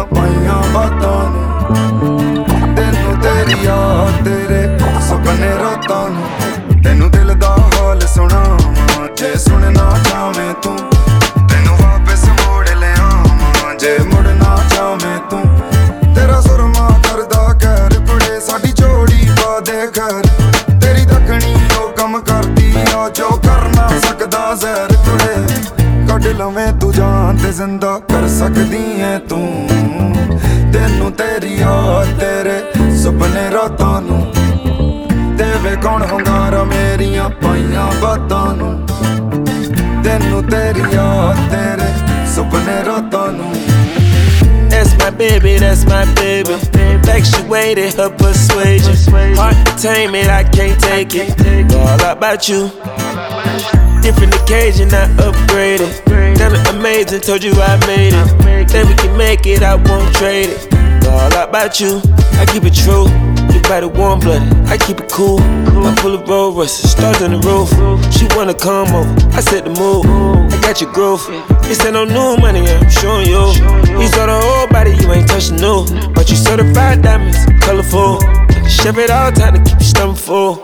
ਮੇਰੀਆਂ ਪਾਈਆਂ ਬਾਤਾਂ ਨੂੰ। ਤੈਨੂੰ ਤੇਰੀ ਯਾਦ ਤੇਰੇ ਸੁਪਨੇ ਰਾਤਾਂ ਨੂੰ। ਤੈਨੂੰ ਦਿਲ ਦਾ ਹਾਲ ਸੁਣਾਵਾਂ ਜੇ ਸੁਣਨਾ ਚਾਵੇਂ ਤੂੰ। ਤੈਨੂੰ ਵਾਪਸ ਮੋੜ ਲਿਆਵਾਂ ਜੇ ਮੁੜਨਾ ਚਾਵੇਂ ਤੂੰ। ਤੇਰਾ ਸੁਰਮਾ ਕਰਦਾ ਕਹਿਰ ਕੁੜੇ ਸਾਡੀ ਜੋੜੀ ਪਾ ਦੇ ਘਰ। ਤੇਰੀ ਦੱਖਣੀ ਉਹ ਕੰਮ ਕਰਦੀ ਆ ਜੋ ਕਰ ਨਾ ਸਕਦਾ ਜ਼ਹਿਰ ਕੁੜੇ। ਕੱਢ ਲਵੇਂ ਤੂੰ ਜਾਨ ਤੇ ਜ਼ਿੰਦਾ ਕਰ ਸਕਦੀ ਐ ਤੂੰ। ਤੈਨੂੰ ਤੇਰੀ ਯਾਦ ਤੇਰੇ ਸੁਪਨੇ ਰਾਤਾਂ ਨੂੰ। ਦੇਵੇ ਕੌਣ ਹੁੰਗਾਰਾ ਮੇਰੀਆਂ ਪਾਈਆਂ ਬਾਤਾਂ ਨੂੰ। ਤੈਨੂੰ ਤੇਰੀ ਯਾਦ ਤੇਰੇ ਸੁਪਨੇ ਰਾਤਾਂ ਨੂੰ। That's my baby, that's my baby. Infatuated, her persuasion. Entertainment, I can't take it. All about you. Different occasion, I upgraded. Done it amazing, told you I made it. Then we can make it, I won't trade it. All about you, I keep it true. Your body warm-blooded, I keep it cool. I'm full of Rolls Royces, stars on the roof. She wanna come over, I set the mood. I got your groove. This ain't no new money, I'm showing you. You saw the whole body, you ain't touching new. But you certified diamonds, colorful. Chef it all time to keep your stomach full.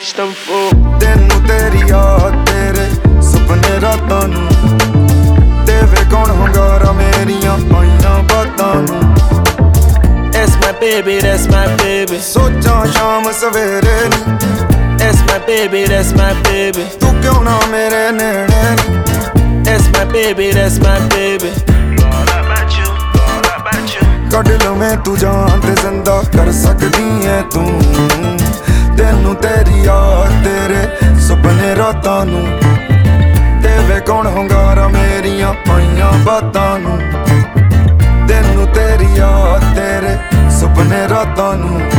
ਤੈਨੂੰ ਤੇਰੀ ਯਾਦ ਤੇਰੇ ਸੁਪਨੇ ਰਾਤਾਂ ਨੂੰ। ਦੇਵੇ ਕੌਣ ਹੁੰਗਾਰਾ ਮੇਰੀਆਂ ਪਾਈਆਂ ਬਾਤਾਂ ਨੂੰ। That's my baby, that's my baby. ਸੋਚਾਂ ਸ਼ਾਮ ਸਵੇਰੇ ਨੀ। That's my baby, that's my baby. ਤੂੰ ਕਿਉਂ ਨਾ ਮੇਰੇ ਨੇੜੇ ਨੀ। That's my baby, that's my baby. All about you, all about you. ਕੱਢ ਲਵੇਂ ਤੂੰ ਜਾਨ ਤੇ ਜ਼ਿੰਦਾ ਕਰ ਸਕਦੀ ਐ ਤੂੰ। ਤੈਨੂੰ ਤੇਰੀ ਯਾਦ ਤੇਰੇ ਸੁਪਨੇ ਰਾਤਾਂ ਨੂੰ। ਦੇਵੇ ਕੌਣ ਹੁੰਗਾਰਾ ਮੇਰੀਆਂ ਪਾਈਆਂ ਬਾਤਾਂ ਨੂੰ। ਤੈਨੂੰ ਤੇਰੀ ਯਾਦ ਤੇਰੇ ਸੁਪਨੇ ਰਾਤਾਂ ਨੂੰ।